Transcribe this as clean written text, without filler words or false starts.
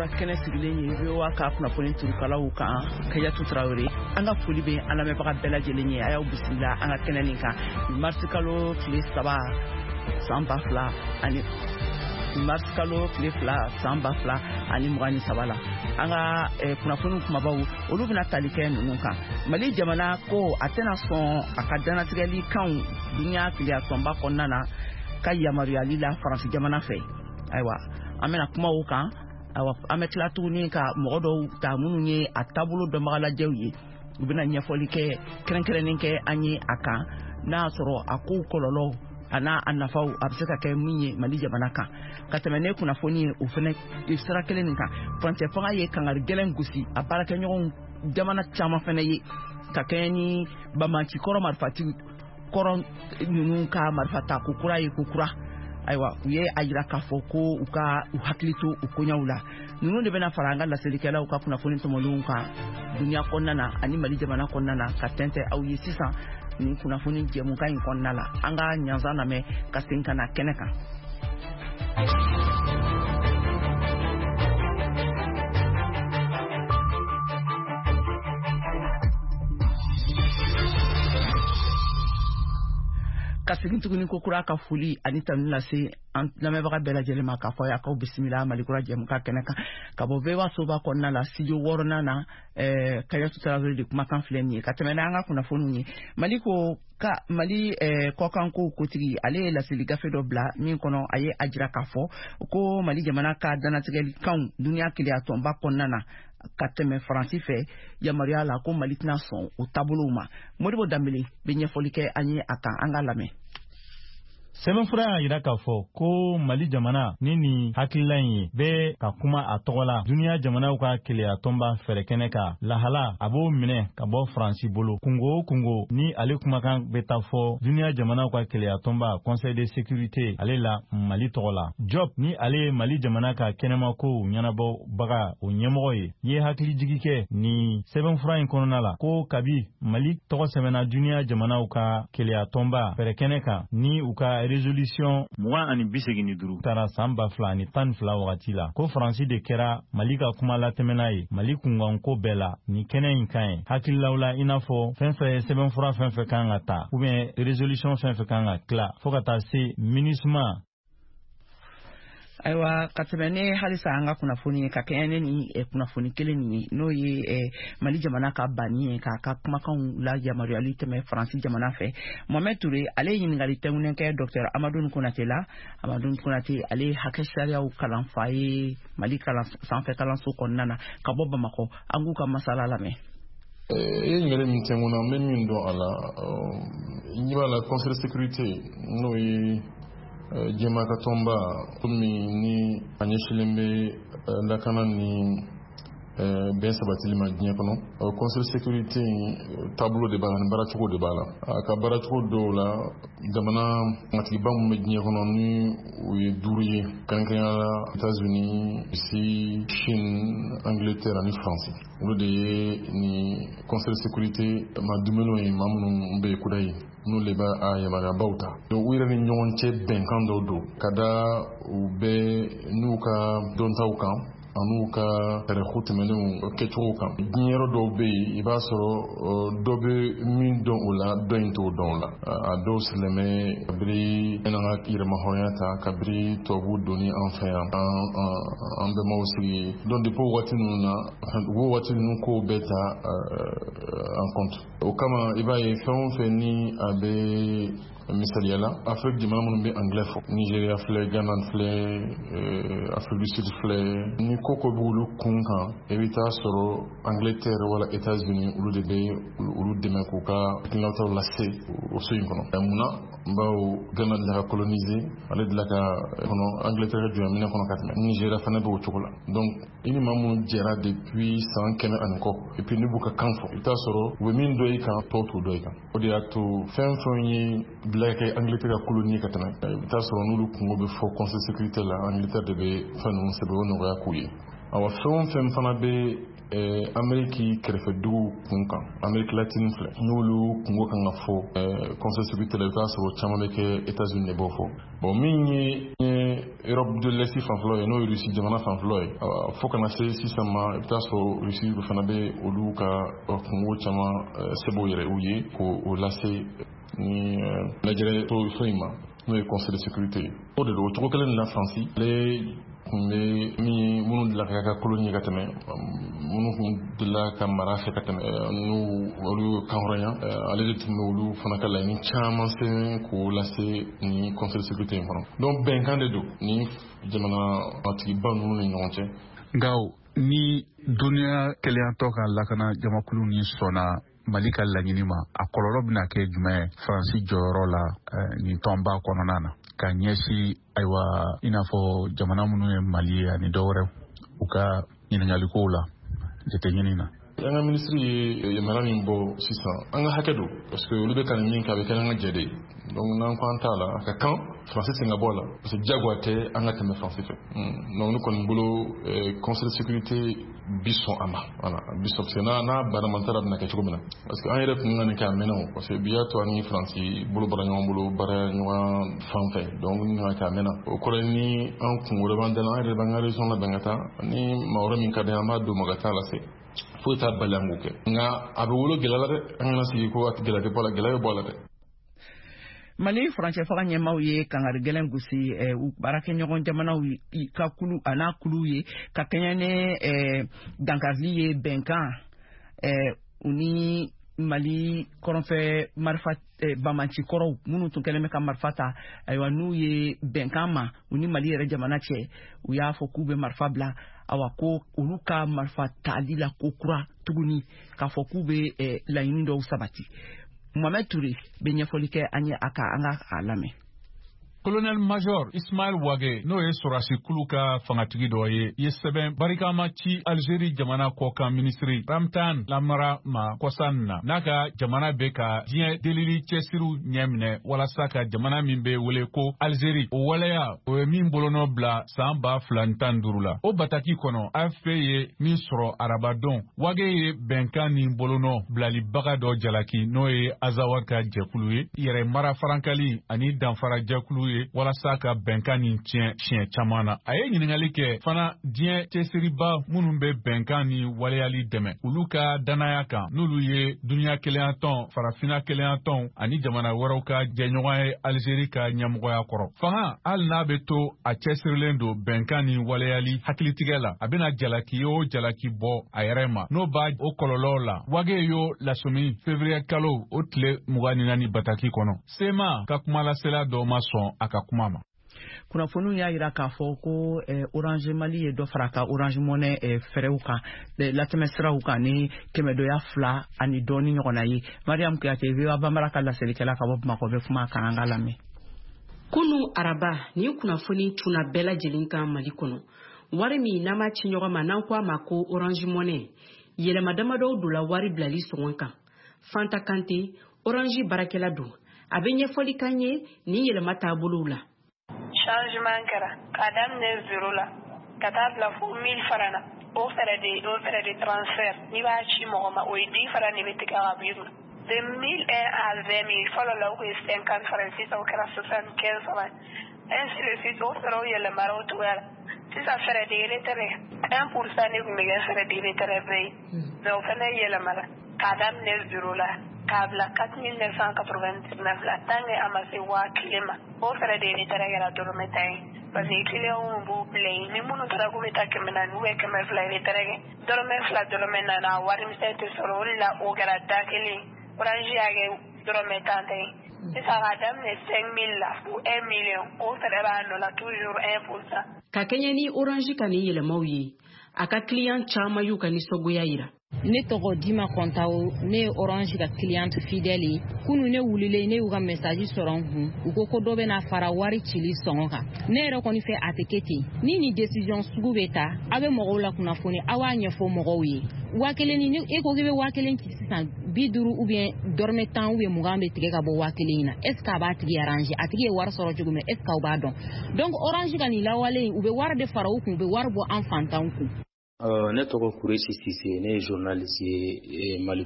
bɔra kɛnɛ sigilen ye VOA ka kunnafoni turukalaw kan Kayatu Tarawele an ka foli bɛ an lamɛnbaga bɛɛ lajɛlen ye a y'aw bisimila an ka kɛnɛ nin kan mars kalo tile 3 san 2000 ani mars kalo tile 2 san 2023 la an ka kunnafoni kumabaw olu bɛna tali kɛ ninnu kan Mali jamana ko a tɛna sɔn a ka danatigɛli kan dunya tile tɔnba kɔnɔna na ka yamaruyali la Faransi jamana fɛ ayiwa an bɛna kuma o kan an bɛ tila tuguni ka mɔgɔ dɔw ta minnu ye a taabolo dɔnbagalajɛw ye u bɛna ɲɛfɔli kɛ kɛrɛnkɛrɛnnen kɛ an ye a kan n'a sɔrɔ a kow kɔlɔlɔ a n'a nafaw a bɛ se ka kɛ min ye Mali jamana kan ka tɛmɛ ne kunnafoni ye o fana sira kelen nin kan furancɛ fanga ye kangari gɛlɛn gosi a baarakɛɲɔgɔn jamana caman fana ye ka kɛ ni bamaci kɔrɔ marifati kɔrɔ ninnu ka marifata ko kura ye ko kura ayiwa u ye a jira k'a fɔ ko u hakili to u koɲaw la ninnu de bɛna fara an ka laselikɛlaw ka kunnafoni tɔmɔlenw kan dunya kɔnɔna na ani Mali jamana kɔnɔna na ka tɛntɛn aw ye sisan ni kunnafoni jɛmukan in kɔnɔna la an ka ɲanzan lamɛn ka segin ka na kɛnɛ kan. Ka segin tuguni ko kura ka foli ani tanu lase an lamɛnbaga bɛɛ lajɛlen ma k'a fɔ a y'aw bisimila Mali kura jɛmukan kɛnɛ kan ka bɔ VOA soba kɔnɔna la studio 6nan na Kayatu Tarawele de kumakan filɛ nin ye ka tɛmɛ n'an ka kunnafoniw ye Mali ko ka Mali kɔkanko kotigi ale ye laseli gafe dɔ bila min kɔnɔ a ye a jira k'a fɔ ko Mali jamana ka danatigɛlikanw dunya keleya tɔnba kɔnɔna na ka tɛmɛ Faransi fɛ yamaruya la ko Mali tɛna sɔn o taabolow ma Modibo Dambele bɛ ɲɛfɔli kɛ an ye a kan an ka lamɛn. Sɛbɛnfura y'a jira k'a fɔ ko Mali jamana ni nin hakilila in ye bɛ ka kuma a tɔgɔ la duniya jamanaw ka keleya tɔnba fɛrɛkɛnɛ ka lahala a b'o minɛ ka bɔ Faransi bolo kungo o kungo ni ale kumakan bɛ taa fɔ duniya jamanaw ka keleya tɔnba Conseil de sécurité ale la Mali tɔgɔ la Job ni ale ye Mali jamana ka kɛnɛma kow ɲɛnabɔbaga o ɲɛmɔgɔ ye hakili jigi kɛ nin sɛbɛnfura in kɔnɔna la ko kabi Mali tɔgɔ sɛbɛnna duniya jamanaw ka keleya tɔnba fɛrɛkɛnɛ kan ni u ka résolution 25 tara san 2012 wagati la ko Faransi de kɛra Mali ka kuma latɛmɛna ye Mali kunganko bɛɛ la ni kɛnɛ in kan ye hakililaw la i n'a fɔ fɛn fɛn sɛbɛnfura fɛn fɛn kan ka ta ou bien résolution fɛn fɛn kan ka tila fo ka taa se MINUSMA. Ayiwa ka tɛmɛ ne halisa an ka kunnafoni ka kɛɲɛ ne ni kunnafoni kelen nin ye n'o ye Mali jamana ka banni ye k'a ka kumakanw la yamaruyali tɛmɛ Faransi jamana fɛ Mohamed Touré ale ye ɲininkali tɛŋunen kɛ Dr Amadou Konate la Amadou Konate ale ye hakɛ sariyaw kalanfa ye Mali sanfɛ kalanso kɔnɔna na ka bɔ Bamakɔ an k'u ka masala lamɛn. E ɲininkali min tɛŋuna n bɛ min dɔn a la ɲɛ b'a la Conseil de sécurité n'o ye jɛmaka tɔnba komi ni a ɲɛsilen bɛ lakana ni bɛn sabatili ma diɲɛ kɔnɔ Conseil de sécurité taabolo de b'a la ni baaracogo de b'a la a ka baaracogo dɔw la jamana matigiba min bɛ diɲɛ kɔnɔ ni u ye 5 ye kɛrɛnkɛrɛnnenya la États-Unis Russie Chine Angleterre ani France olu de ye ni Conseil de sécurité ma dumuni ye maa minnu bɛ kuda ye n'olu de b'a a yamaruyabaw ta donc u yɛrɛ ni ɲɔgɔn cɛ bɛnkan dɔw don ka da u bɛ n'u ka dɔntaw kan an'u ka fɛɛrɛko tɛmɛnenw kɛcogo kan diɲɛyɔrɔ dɔw bɛ yen i b'a sɔrɔ dɔ bɛ min dɔn o la dɔ in t'o dɔn o la a dɔw sigilen bɛ kabiri n'an ka yɛrɛmahɔrɔnya ta kabiri tubabuw donni an fɛ yan an bɛnbaw sigi donc depuis waati ninnu na u waati ninnu kow bɛɛ ta en compte o kama i b'a ye fɛn o fɛn ni a bɛ misaliyala Afrique jamana minnu bɛ anglais fɔ Nigeria filɛ Ghana filɛ Afrique du Sud filɛ ni koko bɛ olu kun kan i bɛ taa sɔrɔ Angleterre wala États-Unis olu de bɛ olu dɛmɛ k'u ka hakilinaw lase o so in kɔnɔ munna bawo Ghana de la ka coloniser ale de la ka kɔnɔ Angleterre ka jɔnya minɛ kɔnɔ ka tɛmɛ Nigeria fana bɛ o cogo la donc i ni maa minnu jɛra depuis san 100 ani kɔ et puis ni b'u ka kan fɔ i bɛ taa sɔrɔ u bɛ min dɔ i kan tɔw t'o dɔ i kan o de y'a to fɛn fɛn ye bila kɛ Angleterre ka colonie ka tɛmɛ i bɛ taa sɔrɔ n'olu kungo bɛ fɔ Conseil de sécurité la Angleterre de bɛ fɛn ninnu sɛbɛn o nɔgɔya k'u ye awa fɛn o fɛn fana bɛ Amérique kɛrɛfɛ dugu kun kan Amérique latine filɛ n'olu kungo kan ka fɔ conseil sécurité la i b'a sɔrɔ caman bɛ kɛ États-Unis de b'o fɔ bon min ye Europe de l'Est fanfɛlaw ye n'o ye Russie jamana fanfɛlaw ye fo kana se sisan ma i bɛ taa sɔrɔ Russie fana bɛ olu ka kungo caman sɛbɛnw yɛrɛ u ye k'o lase ni lajɛrɛ so in ma n'o ye conseil de sécurité o de don o cogo kelen de la Faransi ale kun bɛ minnu dilan ka koloni ka tɛmɛ minnu kun dilan ka mara fɛ ka tɛmɛ n'u olu kan hɔrɔnya ale de tun bɛ olu fana ka laɲini caman sɛbɛn k'o lase ni conseil de sécurité in kɔnɔ donc bɛnkan de don ni jamana matigiba ninnu ni ɲɔgɔn cɛ nka ni dɔnniya kɛlɛyantɔ ka lakana jamakulu ni sɔnna Mali ka laɲini ma a kɔlɔlɔ bɛna kɛ jumɛn Faransi jɔyɔrɔ la nin tɔnba kɔnɔna na ka ɲɛsin ayiwa i n'a fɔ jamana minnu ye Mali ye ani dɔwɛrɛ u ka ɲiniŋalikow la jateɲini na. An ka minisiri ye yamara min bɔ sisan an ka hakɛ don parce que olu bɛ ka nin min kɛ a bɛ kɛ an ka jɛ de ye donc n'an ko an t'a la a ka kan Faransi sen ka bɔ a la parce que diyagoya tɛ an ka tɛmɛ Faransi fɛ donc ne kɔni bolo conseil de sécurité bi sɔn a ma voilà bi sɔn parce que n'a baaramatara bɛna kɛ cogo min na parce que an yɛrɛ tun ka nin kɛ a mɛnna o parce que bi y'a to an ni Faransi bolo bara ɲɔgɔn bolo baara ɲɔgɔn fan fɛ donc ni ka kɛ a mɛnna o kɔrɔ ni an kun wɛrɛ b'an dala an yɛrɛ b'an ka région labɛn ka taa ni maa wɛrɛ min ka di an b'a don ma ka taa lase foyi t'a bali an k'o kɛ nka a bɛ wolo gɛlɛya la dɛ an kana sigi ko a gɛlɛya tɛ bɔ a la gɛlɛya bɛ bɔ a la dɛ. Mali furancɛ faga ɲɛmaaw ye kangari gɛlɛn gosi baarakɛɲɔgɔn jamanaw ka kulu a n'a kulu ye ka kɛɲɛ ni dankarili ye bɛnkan u ni Mali kɔrɔnfɛ marifa bamancikɔrɔw minnu tun kɛlen bɛ ka marifa ta ayiwa n'u ye bɛnkan ma u ni Mali yɛrɛ jamana cɛ u y'a fɔ k'u bɛ marifa bila awa ko olu ka marifa tali la ko kura tuguni k'a fɔ k'u bɛ laɲini dɔw sabati. Mohamed Touré bɛ ɲɛfɔli kɛ an ye a lamɛn. Colonel Major Ismail Wage n'o ye Sorasi kulu ka fangatigi dɔ ye ye sɛbɛn barikama ci Algérie jamana kɔkan minisiri Ramtan Lamara ma kɔsan na n'a ka jamana bɛ ka diɲɛ delili cɛsiriw ɲɛminɛ walasa ka jamana min bɛ wele ko Algérie o waleya o ye min bolonɔ bila san 2015 la o bataki kɔnɔ AFP ye min sɔrɔ arabadon Wage ye bɛnkan ni bolonɔ bilalibaga dɔ jalaki n'o ye Azawa ka jɛkulu ye yɛrɛ mara farankali ani danfara jɛkulu ye walasa ka bɛnkan ni tiɲɛ siɲɛ caman na a ye ɲininkali kɛ fana diɲɛ cɛsiriba minnu bɛ bɛnkan ni waleyali dɛmɛ olu ka danaya kan n'olu ye duniya kelenya tɔn farafina kelenya tɔn ani jamana wɛrɛw ka jɛɲɔgɔn ye Algérie ka ɲɛmɔgɔya kɔrɔ fanga hali n'a bɛ to a cɛsirilen don bɛnkan ni waleyali hakilitigɛ la a bɛna jalaki o jalaki bɔ a yɛrɛ ma n'o b'a o kɔlɔlɔw la Wage yo lasɔmi février kalo o tile 24 bataki kɔnɔ sema ka kumalasela dɔ ma sɔn a ka kuma ma. Kunnafoniw y'a jira k'a fɔ ko Orange Mali ye dɔ fara ka Orange Money fɛrɛw kan latɛmɛsiraw kan ni 200 ani dɔɔni ɲɔgɔnna ye Mariam Kuyate VOA Bambara ka lasɛlikɛla ka bɔ Bamakɔ bɛ kuma kan an ka lamɛn. Kunu araba ni kunnafoni tuna bɛɛ lajɛlen kan Mali kɔnɔ wari min n'a ma ci ɲɔgɔn ma n'an ko a ma ko Orange Money yɛlɛma damadɔw don la wari bilali sɔngɔn kan Fanta Kante Orange barakɛla don a bɛ ɲɛfɔli kan ye ni yɛlɛma taabolow la. Changement kɛra k'a daminɛ 0 la ka taa bila fo 1000 francs na o frais de transfert n'i b'a ci mɔgɔ ma o ye 10 francs de bɛ tigɛ ka bɔ i kun de 1001 à 20000 fɔlɔ la o kun ye 50 francs sisan o kɛra 75 francs ainsi de suite o frais o yɛlɛmara o cogoya la sisan frais de retrait 1% ne kun bɛ kɛ frais de retrait bɛɛ ye mais o fana yɛlɛmara k'a daminɛ 0 la k'a bila 4999 la tant que a ma se 1000 ma o frais de retrait kɛra dɔrɔmɛ 10 ye parce que clients b'u bila yen ni minnu taara k'u bɛ taa 400 ou 200 retrait kɛ dɔrɔmɛ 2 dɔrɔmɛ 4 wari misɛn tɛ sɔrɔ o de la o kɛra da kelen Orange y'a kɛ dɔrɔmɛ 10 tɛ sisan k'a daminɛ 5000 la fo 1 million o frais b'a nɔ la toujours 1%. Ka kɛɲɛ ni Orange ka ni yɛlɛmaw ye a ka client caman y'u ka nisɔngoya yira. Ne tɔgɔ Dima Kɔntawo ne ye Orange ka client fidèle ye kunu ne wulilen ne y'u ka message sɔrɔ n kun u ko dɔ bɛna fara wari cili sɔngɔ kan ne yɛrɛ kɔni fɛ a tɛ kɛ ten ni nin décision sugu bɛ ta a bɛ mɔgɔw la kunnafoni a b'a ɲɛfɔ mɔgɔw ye 1000 ni e ko k'i bɛ 1000 ci sisan 50 ou bien dɔrɔmɛ 10 ou bien 20 bɛ tigɛ ka bɔ 1000 in na est ce que a b'a tigi arranger a tigi ye wari sɔrɔ cogo min est ce que aw b'a dɔn donc Orange ka nin lawale u bɛ wari de fara u kun u bɛ wari bɔ an fantanw kun. Ne tɔgɔ Kuresi Sise, ne ye journaliste ye Mali